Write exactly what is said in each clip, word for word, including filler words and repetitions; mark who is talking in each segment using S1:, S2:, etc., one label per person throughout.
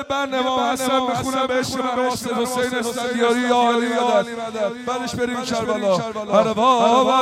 S1: یه بند امام حسن بخونم به عشق من واسه حسین اسفندیاری یا علی مدد، بعدش بریم کربلا. هر بابا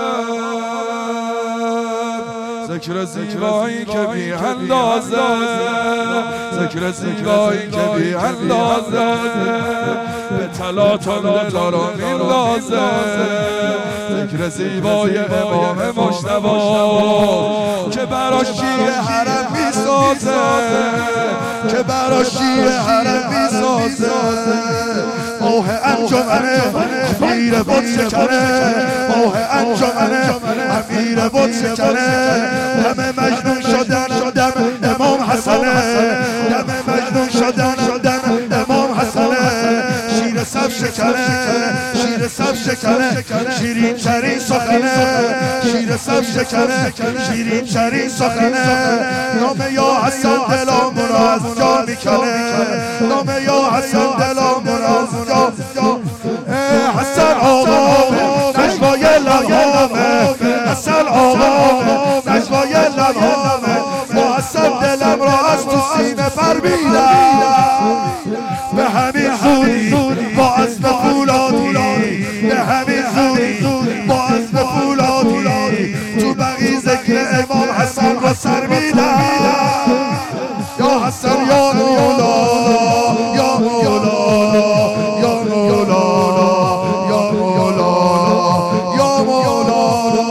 S1: ذکر زیبایی که بی اندازه، ذکر زیبایی که بی اندازه به تلاطم دلارا میندازه، ذکر زیبای امام مجتبی که براش شیعه حرم میسازه، که براش شیعه حرم میسازه. آه انجمن امیر بود شکنه، آه انجمن امیر بود شکنه. دم مجنون شدن دم امام حسنه، دم مجنون شدن دم امام حسنه. شیر سب شکنه، شیر سب شکنه، شیرین ترین سخنه. شیر سب شکنه، شیرین ترین سخنه. نام یا حسن دلامون رو از جا میکنه، نام یا حسن دلامون رو از جا. حسن آقا نجوای لبامه، حسن آقا نجوای لبامه. با حسن دلم را از تو سینه فرمیدم، به همین زودی با عزم فولادی، به همین زودی با عزم فولادی تو بقی ذکر امام حسن را سر میدم. یا حسن یا مولا، یا مولا، یا مولا، یا مولا، یا مولا.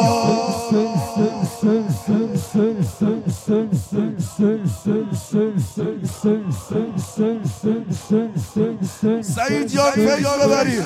S1: سعید یاد فیض ببرید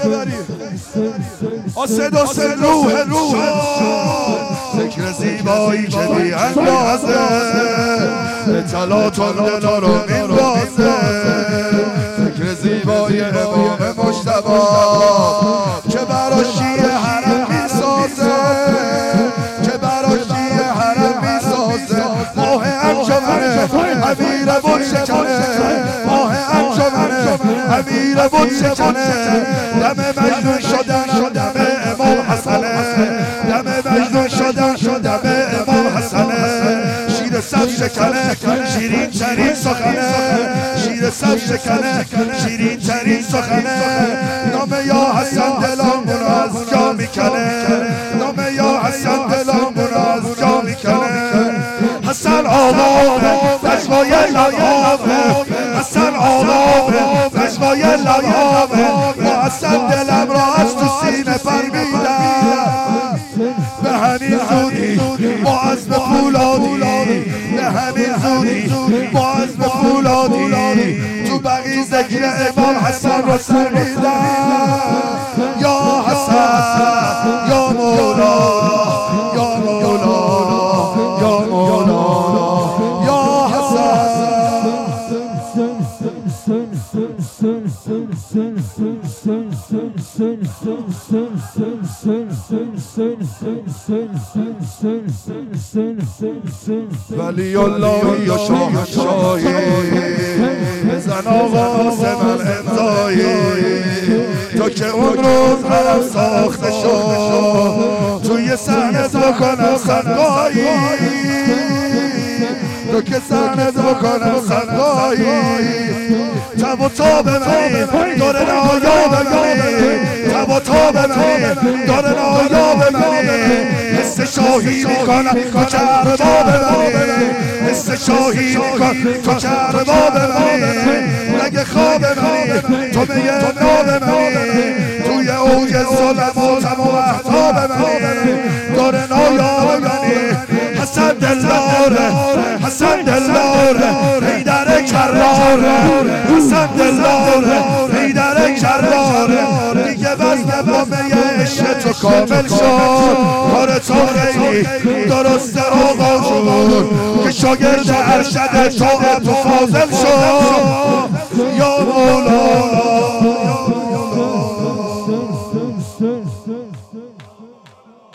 S1: آسد آسد روح روح. ذکر زیبایی که بی اندازه به تلاطم دلا رو میندازه، ذکر زیبایی امام مجتبی که براش شیعه حرم میسازه، که براش شیعه حرم میسازه. ماه انجمن امیر بود شکنه، ماه انجمن امیر بود شکنه. دم مجنون شدن دم امام حسنه، دم مجنون شدن دم امام حسنه. شیر سب شکنه، شیرین ترین سخنه. شیر سب شکنه، شیرین ترین سخنه. نام یا حسن دلامون رو از جا میکنه، نام یا حسن دلامون رو از جا میکنه. حسن آقا نجوای لبامه، حسن آقا نجوای لبامه. با حسن دلم را از تو سینه فرمیدم، به همین زودی با عزم فولادی، به همین زودی با عزم فولادی تو بقی ذکر امام حسن را سر میدم. یا حسن یا مولا، یا مولا، یا مولا، یا حسن. ولی الله یا شاهنشاهی بزن آواز من امضایی، تو که اون روز حرم ساخته شد توی صحنت بکنم خندایی، تو که صحنت بکنم خندایی. تب و تاب منی دور نایاب منی، تب و تاب منی دور نایاب منی. حس شاهی میکنم تو کرباب منی، حس شاهی میکنم تو کرباب منی. نگه خواب منی تو میه ناب منی، توی اوج ظلماتم و احتاب منی. دور نایاب منی حسن دلاره، حسن دلاره حیدر کراره، حسن دلاره حیدر کراره. دیگه وزن بامه عشق تو کامل شد، کار تو خیلی درست آقا جون که شاگرد ارشد تو ابو فاضل شد.